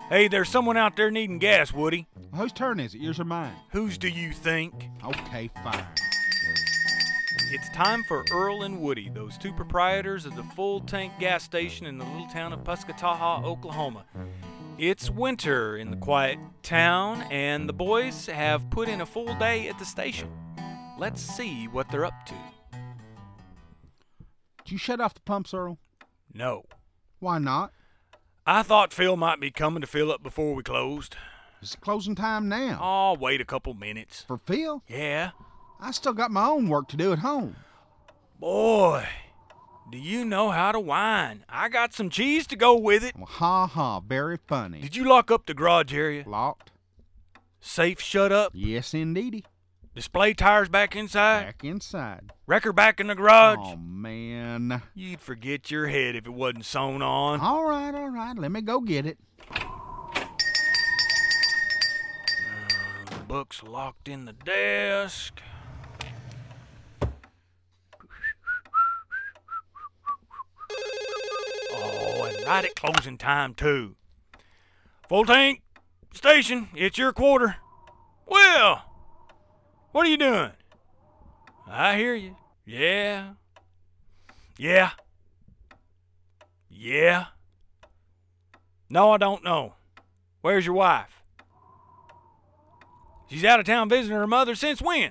Hey, there's someone out there needing gas, Woody. Whose turn is it? Yours or mine? Whose do you think? Okay, fine. It's time for Earl and Woody, those two proprietors of the full tank gas station in the little town of Puskataha, Oklahoma. It's winter in the quiet town, and the boys have put in a full day at the station. Let's see what they're up to. Did you shut off the pumps, Earl? No. Why not? I thought Phil might be coming to fill up before we closed. It's closing time now. I'll wait a couple minutes. For Phil? Yeah? I still got my own work to do at home. Boy, do you know how to whine? I got some cheese to go with it. Well, ha ha, very funny. Did you lock up the garage area? Locked? Safe shut up? Yes, indeedy. Display tires back inside? Back inside. Wrecker back in the garage? Oh, man. You'd forget your head if it wasn't sewn on. All right. Let me go get it. The book's locked in the desk. Oh, and right at closing time, too. Full tank, station, it's your quarter. Well, what are you doing? I hear you. Yeah. No, I don't know. Where's your wife? She's out of town visiting her mother since when?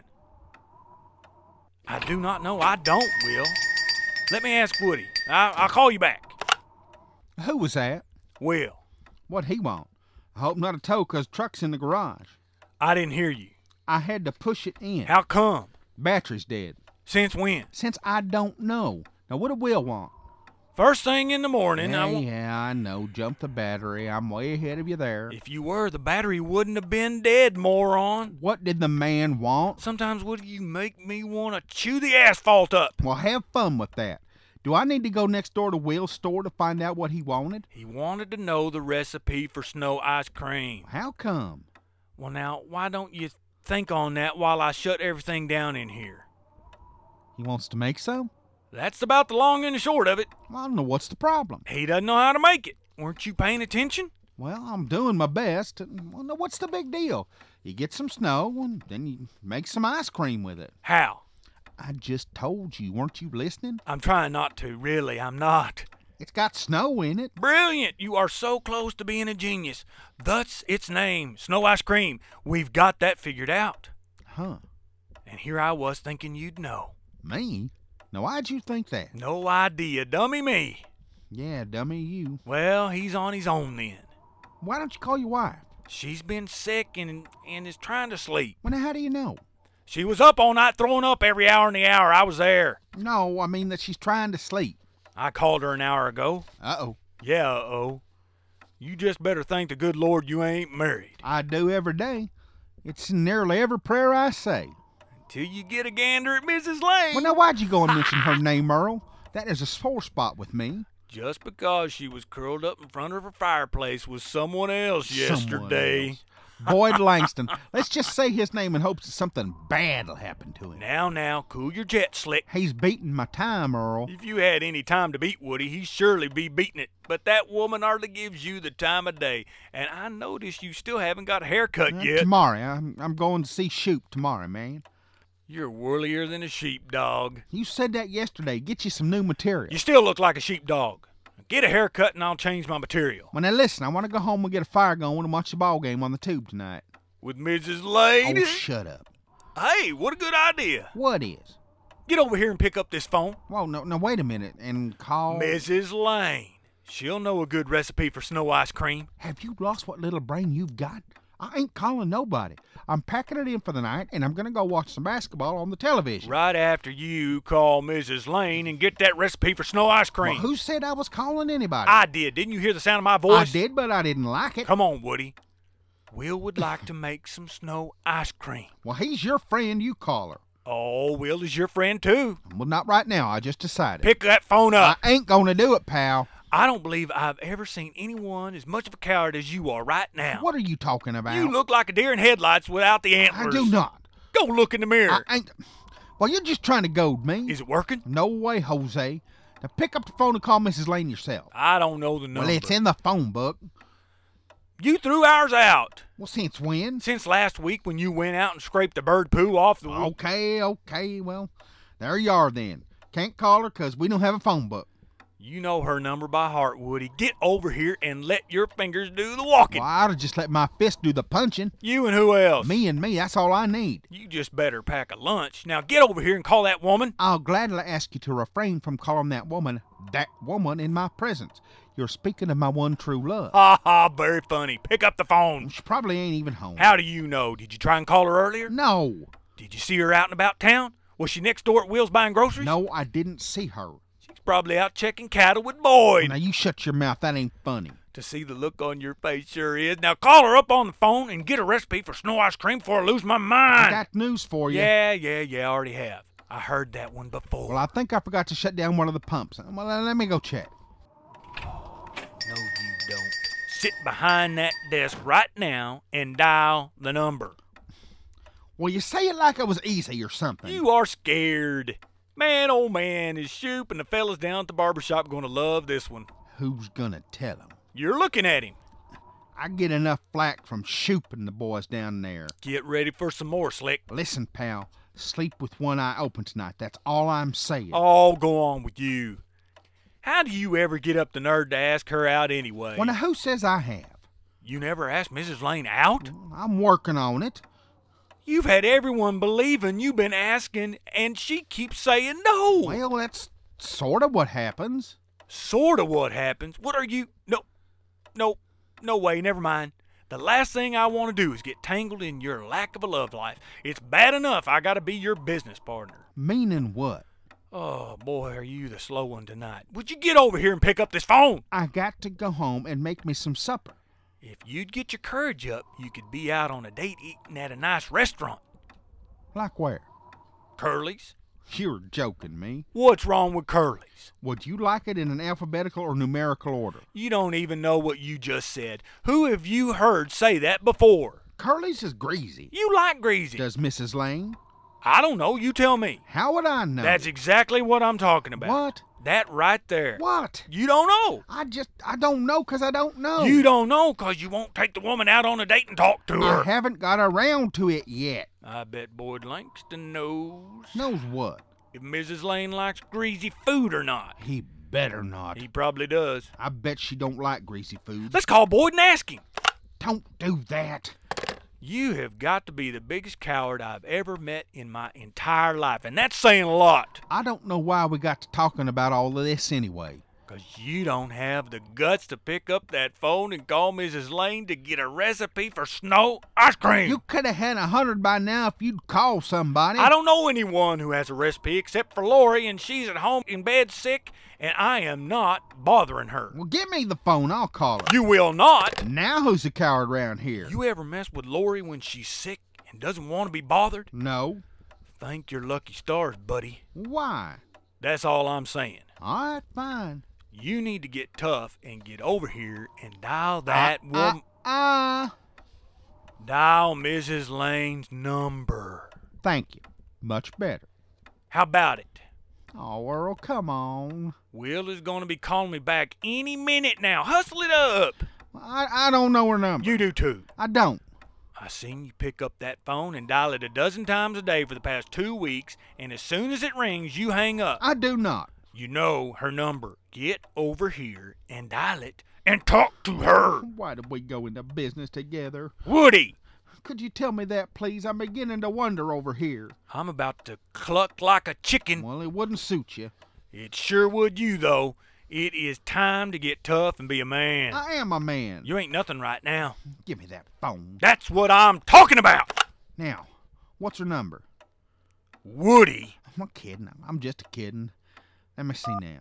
I do not know. I don't, Will. Let me ask Woody. I'll call you back. Who was that? Will. What'd he want? I hope not a tow, 'cause truck's in the garage. I didn't hear you. I had to push it in. How come? Battery's dead. Since when? Since I don't know. Now, what did Will want? First thing in the morning, Yeah, I know. Jump the battery. I'm way ahead of you there. If you were, the battery wouldn't have been dead, moron. What did the man want? Sometimes, Woody, you make me want to chew the asphalt up. Well, have fun with that. Do I need to go next door to Will's store to find out what he wanted? He wanted to know the recipe for snow ice cream. How come? Well, now, why don't you think on that while I shut everything down in here? He wants to make some? That's about the long and the short of it. Well, I don't know what's the problem. He doesn't know how to make it. Weren't you paying attention? Well, I'm doing my best. Well, now, what's the big deal? You get some snow, and then you make some ice cream with it. How? I just told you. Weren't you listening? I'm trying not to, really. I'm not. It's got snow in it. Brilliant! You are so close to being a genius. Thus its name, Snow Ice Cream. We've got that figured out. Huh. And here I was thinking you'd know. Me? Now, why'd you think that? No idea, dummy me. Yeah, dummy you. Well, he's on his own then. Why don't you call your wife? She's been sick and is trying to sleep. Well, now, how do you know? She was up all night throwing up every hour in the hour. I was there. No, I mean that she's trying to sleep. I called her an hour ago. Uh-oh. Yeah, uh-oh. You just better thank the good Lord you ain't married. I do every day. It's in nearly every prayer I say. Till you get a gander at Mrs. Lane. Well, now, why'd you go and mention her name, Earl? That is a sore spot with me. Just because she was curled up in front of her fireplace with someone else yesterday. Someone else. Boyd Langston. Let's just say his name in hopes that something bad will happen to him. Now, cool your jet, Slick. He's beating my time, Earl. If you had any time to beat Woody, he'd surely be beating it. But that woman hardly gives you the time of day. And I notice you still haven't got a haircut yet. Tomorrow. I'm going to see Shoop tomorrow, man. You're whirlier than a sheepdog. You said that yesterday. Get you some new material. You still look like a sheepdog. Get a haircut and I'll change my material. Well, now listen, I want to go home and get a fire going and watch the ball game on the tube tonight. With Mrs. Lane? Oh, shut up. Hey, what a good idea. What is? Get over here and pick up this phone. Whoa, no, wait a minute. And call... Mrs. Lane. She'll know a good recipe for snow ice cream. Have you lost what little brain you've got? I ain't calling nobody. I'm packing it in for the night, and I'm going to go watch some basketball on the television. Right after you call Mrs. Lane and get that recipe for snow ice cream. Well, who said I was calling anybody? I did. Didn't you hear the sound of my voice? I did, but I didn't like it. Come on, Woody. Will would like to make some snow ice cream. Well, he's your friend. You call her. Oh, Will is your friend, too. Well, not right now. I just decided. Pick that phone up. I ain't going to do it, pal. I don't believe I've ever seen anyone as much of a coward as you are right now. What are you talking about? You look like a deer in headlights without the antlers. I do not. Go look in the mirror. I ain't. Well, you're just trying to goad me. Is it working? No way, Jose. Now pick up the phone and call Mrs. Lane yourself. I don't know the number. Well, it's in the phone book. You threw ours out. Well, since when? Since last week when you went out and scraped the bird poo off the... Okay. Well, there you are then. Can't call her 'cause we don't have a phone book. You know her number by heart, Woody. Get over here and let your fingers do the walking. Well, I'd have just let my fist do the punching. You and who else? Me, that's all I need. You just better pack a lunch. Now get over here and call that woman. I'll gladly ask you to refrain from calling that woman in my presence. You're speaking of my one true love. Ha ha, very funny. Pick up the phone. She probably ain't even home. How do you know? Did you try and call her earlier? No. Did you see her out and about town? Was she next door at Will's buying groceries? No, I didn't see her. She's probably out checking cattle with Boyd. Now, you shut your mouth. That ain't funny. To see the look on your face sure is. Now call her up on the phone and get a recipe for snow ice cream before I lose my mind. I got news for you. Yeah, I already have. I heard that one before. Well, I think I forgot to shut down one of the pumps. Well, let me go check. No, you don't. Sit behind that desk right now and dial the number. Well, you say it like it was easy or something. You are scared. Man, oh man, is Shoop and the fellas down at the barbershop going to love this one. Who's gonna tell him? You're looking at him. I get enough flack from Shoop and the boys down there. Get ready for some more, Slick. Listen, pal, sleep with one eye open tonight. That's all I'm saying. Oh, go on with you. How do you ever get up the nerve to ask her out anyway? Well, now, who says I have? You never asked Mrs. Lane out? I'm working on it. You've had everyone believing you've been asking, and she keeps saying no. Well, that's sort of what happens. Sort of what happens? What are you... No way, never mind. The last thing I want to do is get tangled in your lack of a love life. It's bad enough I got to be your business partner. Meaning what? Oh, boy, are you the slow one tonight. Would you get over here and pick up this phone? I got to go home and make me some supper. If you'd get your courage up, you could be out on a date eating at a nice restaurant. Like where? Curly's? You're joking me. What's wrong with Curly's? Would you like it in an alphabetical or numerical order? You don't even know what you just said. Who have you heard say that before? Curly's is greasy. You like greasy. Does Mrs. Lane? I don't know. You tell me. How would I know? That's exactly what I'm talking about. What? That right there. What? You don't know. I don't know 'cause I don't know. You don't know 'cause you won't take the woman out on a date and talk to her. I haven't got around to it yet. I bet Boyd Langston knows. Knows what? If Mrs. Lane likes greasy food or not. He better not. He probably does. I bet she don't like greasy food. Let's call Boyd and ask him. Don't do that. You have got to be the biggest coward I've ever met in my entire life, and that's saying a lot. I don't know why we got to talking about all of this anyway. 'Cause you don't have the guts to pick up that phone and call Mrs. Lane to get a recipe for snow ice cream. You could have had 100 by now if you'd call somebody. I don't know anyone who has a recipe except for Lori, and she's at home in bed sick, and I am not bothering her. Well, give me the phone. I'll call her. You will not. Now who's the coward around here? You ever mess with Lori when she's sick and doesn't want to be bothered? No. Thank your lucky stars, buddy. Why? That's all I'm saying. All right, fine. You need to get tough and get over here and dial that woman. Dial Mrs. Lane's number. Thank you. Much better. How about it? Oh, Earl, come on. Will is going to be calling me back any minute now. Hustle it up. I don't know her number. You do too. I don't. I seen you pick up that phone and dial it a dozen times a day for the past 2 weeks, and as soon as it rings, you hang up. I do not. You know her number. Get over here and dial it and talk to her. Why did we go into business together? Woody! Could you tell me that, please? I'm beginning to wonder over here. I'm about to cluck like a chicken. Well, it wouldn't suit you. It sure would you, though. It is time to get tough and be a man. I am a man. You ain't nothing right now. Give me that phone. That's what I'm talking about. Now, what's her number? Woody. I'm not kidding. I'm just kidding. Let me see now.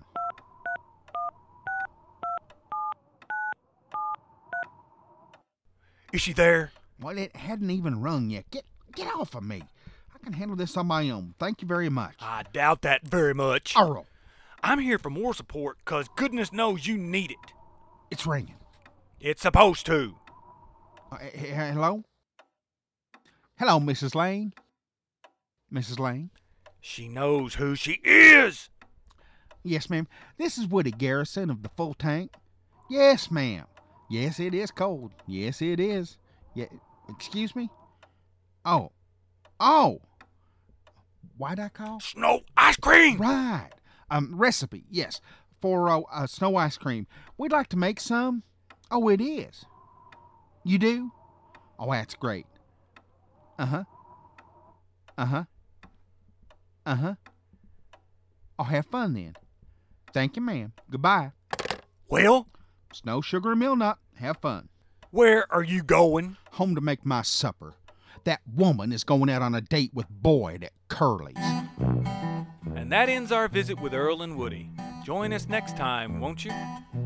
Is she there? Well, it hadn't even rung yet. Get off of me. I can handle this on my own. Thank you very much. I doubt that very much. Earl. I'm here for more support, 'cause goodness knows you need it. It's ringing. It's supposed to. Hello? Hello, Mrs. Lane? Mrs. Lane? She knows who she is. Yes, ma'am. This is Woody Garrison of the Full Tank. Yes, ma'am. Yes, it is cold. Yes, it is. Yeah, excuse me? Oh. Oh! Why'd I call? Snow ice cream! Right. Recipe, yes, for snow ice cream. We'd like to make some. Oh, it is. You do? Oh, that's great. Uh-huh. Uh-huh. Uh-huh. I'll have fun then. Thank you, ma'am. Goodbye. Well, Snow, sugar, and meal nut. Have fun. where are you going? Home to make my supper. That woman is going out on a date with Boyd at Curly's. And that ends our visit with Earl and Woody. Join us next time, won't you?